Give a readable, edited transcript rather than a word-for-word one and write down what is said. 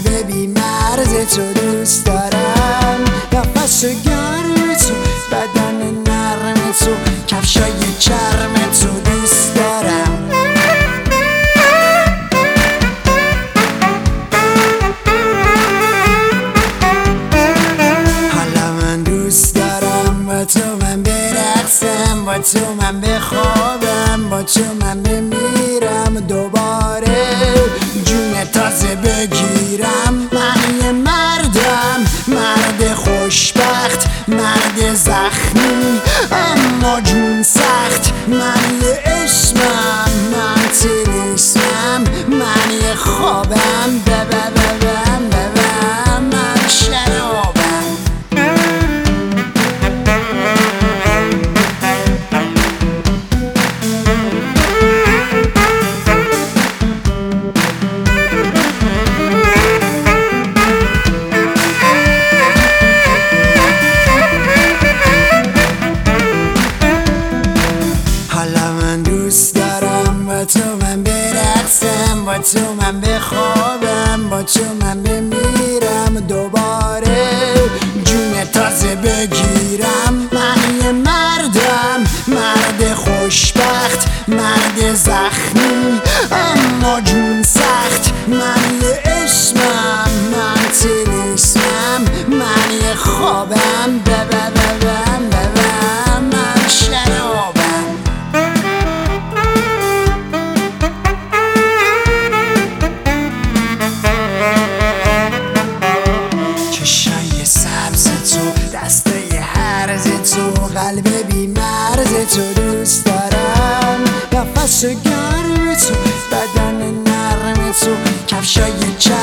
قلب بی مرز تو دوست دارم، نفس گرم تو، بدن نرم تو، کفشای چرم تو دوست دارم. حالا من دوست دارم با تو من برقصم، با تو من بخوابم، با تو من بمیرم دوباره جون تازه بگیرم. من یه مردم، مرد خوشبخت، مرد زخمی اما جون سخت. من یه عشقم، من تلیسمم، من یه خوابم، ببم من شرابم. حالا من دوست دارم با تو من برقصم، با تو من بخوابم، با تو من بمیرم دوباره جون تازه بگیرم. من یه مردم، مرد خوشبخت، مرد زخمی اما جون سخت. من یه عشقم، من تلیسمم، من یه خوابم، ببم من شرابم. چشای سبز تو، دسته هرز تو، قلب بی مرز تو دوست دارم، نفس گرم تو، بدن نرم تو، کفشای